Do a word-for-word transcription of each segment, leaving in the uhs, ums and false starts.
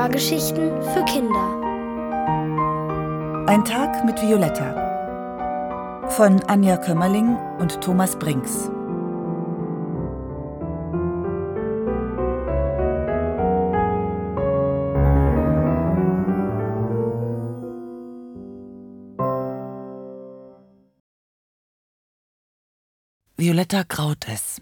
Hörgeschichten für Kinder. Ein Tag mit Violetta von Anja Kömmerling und Thomas Brinks. Violetta graut es.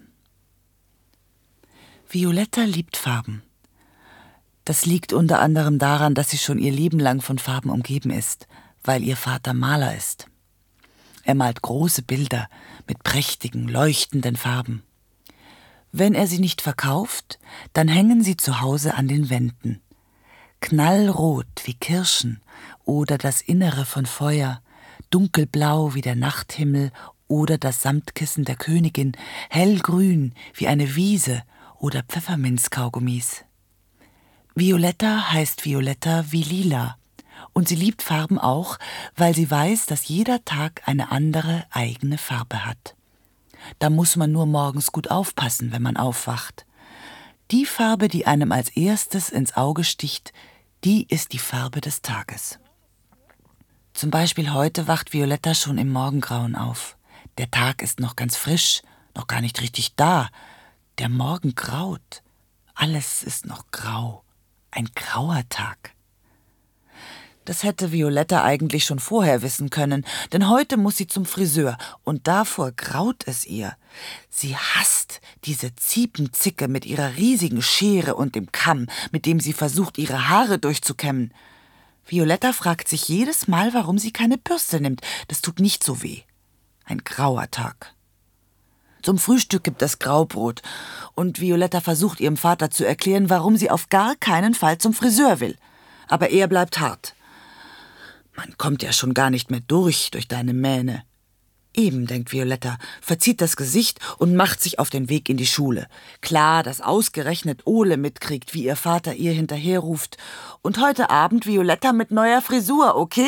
Violetta liebt Farben. Das liegt unter anderem daran, dass sie schon ihr Leben lang von Farben umgeben ist, weil ihr Vater Maler ist. Er malt große Bilder mit prächtigen, leuchtenden Farben. Wenn er sie nicht verkauft, dann hängen sie zu Hause an den Wänden. Knallrot wie Kirschen oder das Innere von Feuer, dunkelblau wie der Nachthimmel oder das Samtkissen der Königin, hellgrün wie eine Wiese oder Pfefferminzkaugummis. Violetta heißt Violetta wie Lila und sie liebt Farben auch, weil sie weiß, dass jeder Tag eine andere eigene Farbe hat. Da muss man nur morgens gut aufpassen, wenn man aufwacht. Die Farbe, die einem als erstes ins Auge sticht, die ist die Farbe des Tages. Zum Beispiel heute wacht Violetta schon im Morgengrauen auf. Der Tag ist noch ganz frisch, noch gar nicht richtig da. Der Morgen graut. Alles ist noch grau. Ein grauer Tag. Das hätte Violetta eigentlich schon vorher wissen können, denn heute muss sie zum Friseur und davor graut es ihr. Sie hasst diese Ziepenzicke mit ihrer riesigen Schere und dem Kamm, mit dem sie versucht, ihre Haare durchzukämmen. Violetta fragt sich jedes Mal, warum sie keine Bürste nimmt. Das tut nicht so weh. Ein grauer Tag. Zum Frühstück gibt es Graubrot und Violetta versucht ihrem Vater zu erklären, warum sie auf gar keinen Fall zum Friseur will. Aber er bleibt hart. Man kommt ja schon gar nicht mehr durch, durch deine Mähne. Eben, denkt Violetta, verzieht das Gesicht und macht sich auf den Weg in die Schule. Klar, dass ausgerechnet Ole mitkriegt, wie ihr Vater ihr hinterherruft. Und heute Abend Violetta mit neuer Frisur, okay?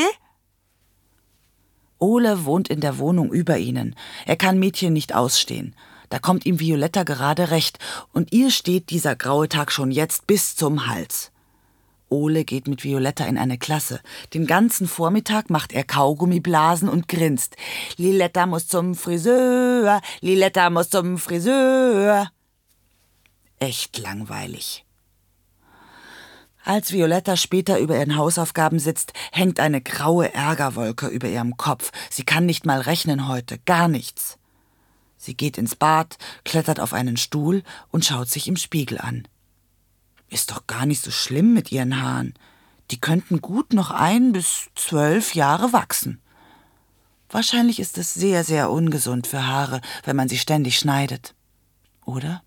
Ole wohnt in der Wohnung über ihnen. Er kann Mädchen nicht ausstehen. Da kommt ihm Violetta gerade recht und ihr steht dieser graue Tag schon jetzt bis zum Hals. Ole geht mit Violetta in eine Klasse. Den ganzen Vormittag macht er Kaugummiblasen und grinst. Liletta muss zum Friseur, Liletta muss zum Friseur. Echt langweilig. Als Violetta später über ihren Hausaufgaben sitzt, hängt eine graue Ärgerwolke über ihrem Kopf. Sie kann nicht mal rechnen heute, gar nichts. Sie geht ins Bad, klettert auf einen Stuhl und schaut sich im Spiegel an. Ist doch gar nicht so schlimm mit ihren Haaren. Die könnten gut noch ein bis zwölf Jahre wachsen. Wahrscheinlich ist es sehr, sehr ungesund für Haare, wenn man sie ständig schneidet. Oder?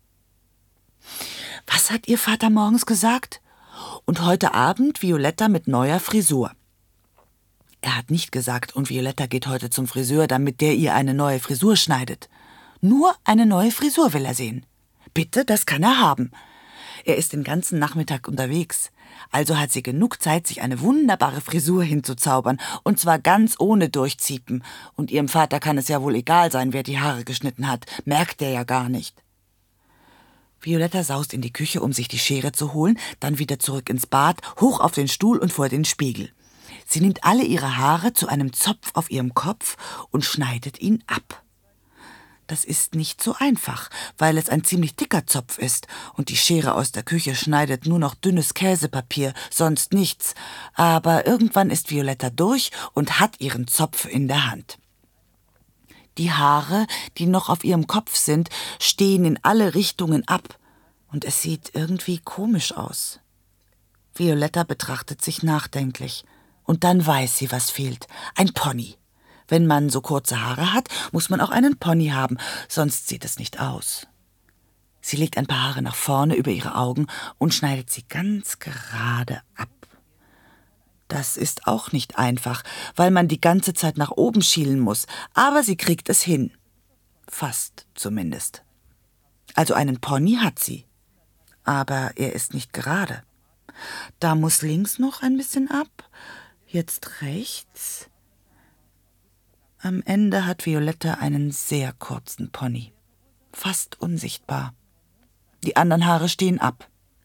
Was hat ihr Vater morgens gesagt? Und heute Abend Violetta mit neuer Frisur. Er hat nicht gesagt, und Violetta geht heute zum Friseur, damit der ihr eine neue Frisur schneidet. Nur eine neue Frisur will er sehen. Bitte, das kann er haben. Er ist den ganzen Nachmittag unterwegs. Also hat sie genug Zeit, sich eine wunderbare Frisur hinzuzaubern. Und zwar ganz ohne Durchziepen. Und ihrem Vater kann es ja wohl egal sein, wer die Haare geschnitten hat. Merkt er ja gar nicht. Violetta saust in die Küche, um sich die Schere zu holen, dann wieder zurück ins Bad, hoch auf den Stuhl und vor den Spiegel. Sie nimmt alle ihre Haare zu einem Zopf auf ihrem Kopf und schneidet ihn ab. Das ist nicht so einfach, weil es ein ziemlich dicker Zopf ist und die Schere aus der Küche schneidet nur noch dünnes Käsepapier, sonst nichts. Aber irgendwann ist Violetta durch und hat ihren Zopf in der Hand. Die Haare, die noch auf ihrem Kopf sind, stehen in alle Richtungen ab und es sieht irgendwie komisch aus. Violetta betrachtet sich nachdenklich und dann weiß sie, was fehlt. Ein Pony. Wenn man so kurze Haare hat, muss man auch einen Pony haben, sonst sieht es nicht aus. Sie legt ein paar Haare nach vorne über ihre Augen und schneidet sie ganz gerade ab. Das ist auch nicht einfach, weil man die ganze Zeit nach oben schielen muss, aber sie kriegt es hin. Fast zumindest. Also einen Pony hat sie, aber er ist nicht gerade. Da muss links noch ein bisschen ab, jetzt rechts. Am Ende hat Violetta einen sehr kurzen Pony, fast unsichtbar. Die anderen Haare stehen ab.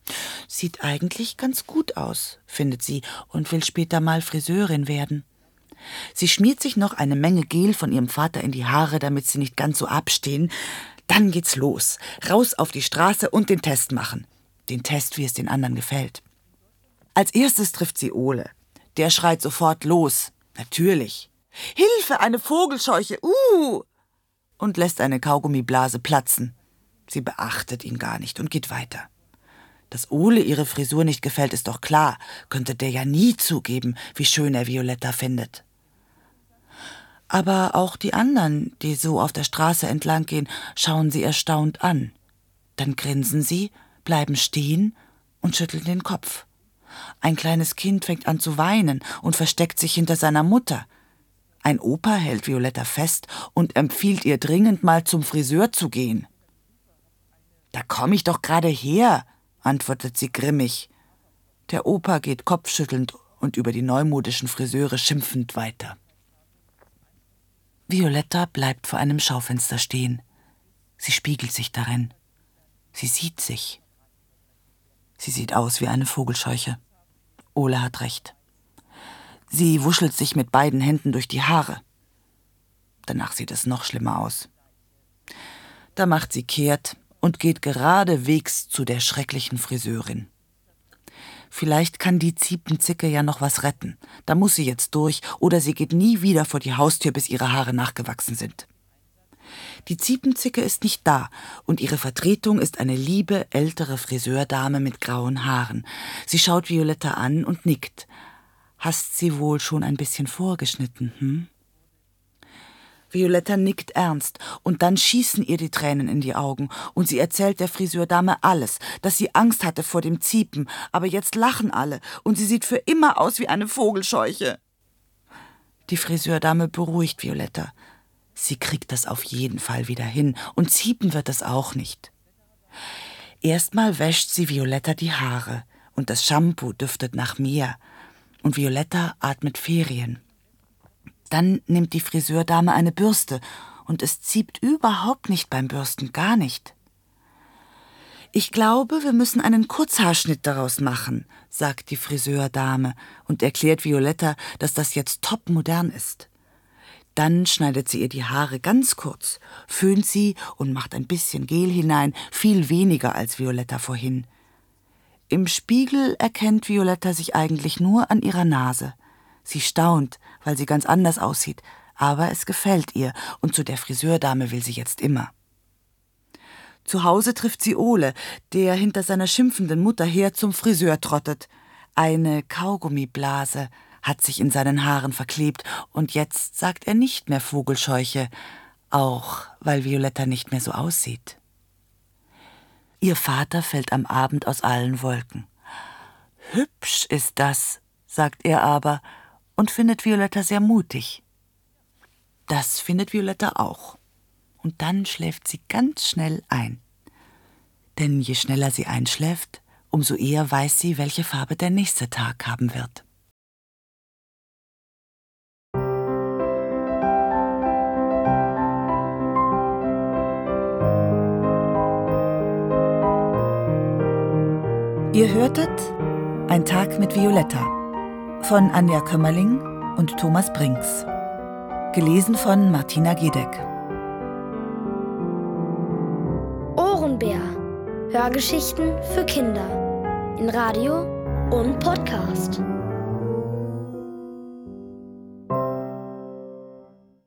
Sieht eigentlich ganz gut aus, findet sie und will später mal Friseurin werden. Sie schmiert sich noch eine Menge Gel von ihrem Vater in die Haare, damit sie nicht ganz so abstehen. Dann geht's los. Raus auf die Straße und den Test machen. Den Test, wie es den anderen gefällt. Als erstes trifft sie Ole. Der schreit sofort los. Natürlich. Hilfe, eine Vogelscheuche. Uh! Und lässt eine Kaugummiblase platzen. Sie beachtet ihn gar nicht und geht weiter. Dass Ole ihre Frisur nicht gefällt, ist doch klar. Könnte der ja nie zugeben, wie schön er Violetta findet. Aber auch die anderen, die so auf der Straße entlang gehen, schauen sie erstaunt an. Dann grinsen sie, bleiben stehen und schütteln den Kopf. Ein kleines Kind fängt an zu weinen und versteckt sich hinter seiner Mutter. Ein Opa hält Violetta fest und empfiehlt ihr dringend, mal zum Friseur zu gehen. »Da komme ich doch gerade her«, antwortet sie grimmig. Der Opa geht kopfschüttelnd und über die neumodischen Friseure schimpfend weiter. Violetta bleibt vor einem Schaufenster stehen. Sie spiegelt sich darin. Sie sieht sich. Sie sieht aus wie eine Vogelscheuche. Ole hat recht. Sie wuschelt sich mit beiden Händen durch die Haare. Danach sieht es noch schlimmer aus. Da macht sie kehrt und geht geradewegs zu der schrecklichen Friseurin. Vielleicht kann die Ziepenzicke ja noch was retten. Da muss sie jetzt durch oder sie geht nie wieder vor die Haustür, bis ihre Haare nachgewachsen sind. Die Ziepenzicke ist nicht da und ihre Vertretung ist eine liebe, ältere Friseurdame mit grauen Haaren. Sie schaut Violetta an und nickt. Hast sie wohl schon ein bisschen vorgeschnitten, hm? Violetta nickt ernst und dann schießen ihr die Tränen in die Augen und sie erzählt der Friseurdame alles, dass sie Angst hatte vor dem Ziepen, aber jetzt lachen alle und sie sieht für immer aus wie eine Vogelscheuche. Die Friseurdame beruhigt Violetta. Sie kriegt das auf jeden Fall wieder hin und ziepen wird es auch nicht. Erstmal wäscht sie Violetta die Haare und das Shampoo duftet nach Meer und Violetta atmet Ferien. Dann nimmt die Friseurdame eine Bürste und es ziept überhaupt nicht beim Bürsten, gar nicht. »Ich glaube, wir müssen einen Kurzhaarschnitt daraus machen«, sagt die Friseurdame und erklärt Violetta, dass das jetzt topmodern ist. Dann schneidet sie ihr die Haare ganz kurz, föhnt sie und macht ein bisschen Gel hinein, viel weniger als Violetta vorhin. Im Spiegel erkennt Violetta sich eigentlich nur an ihrer Nase. Sie staunt, weil sie ganz anders aussieht, aber es gefällt ihr und zu der Friseurdame will sie jetzt immer. Zu Hause trifft sie Ole, der hinter seiner schimpfenden Mutter her zum Friseur trottet. Eine Kaugummiblase hat sich in seinen Haaren verklebt und jetzt sagt er nicht mehr Vogelscheuche, auch weil Violetta nicht mehr so aussieht. Ihr Vater fällt am Abend aus allen Wolken. »Hübsch ist das«, sagt er aber und findet Violetta sehr mutig. Das findet Violetta auch. Und dann schläft sie ganz schnell ein. Denn je schneller sie einschläft, umso eher weiß sie, welche Farbe der nächste Tag haben wird. Ihr hörtet Ein Tag mit Violetta von Anja Kömmerling und Thomas Brinks. Gelesen von Martina Gedeck. Ohrenbär. Hörgeschichten für Kinder. In Radio und Podcast.